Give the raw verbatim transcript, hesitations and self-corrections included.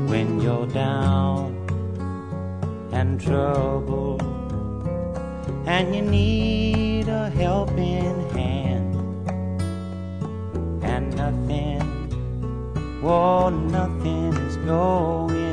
when you're down and troubled and you need a helping hand, and nothing, oh, nothing is going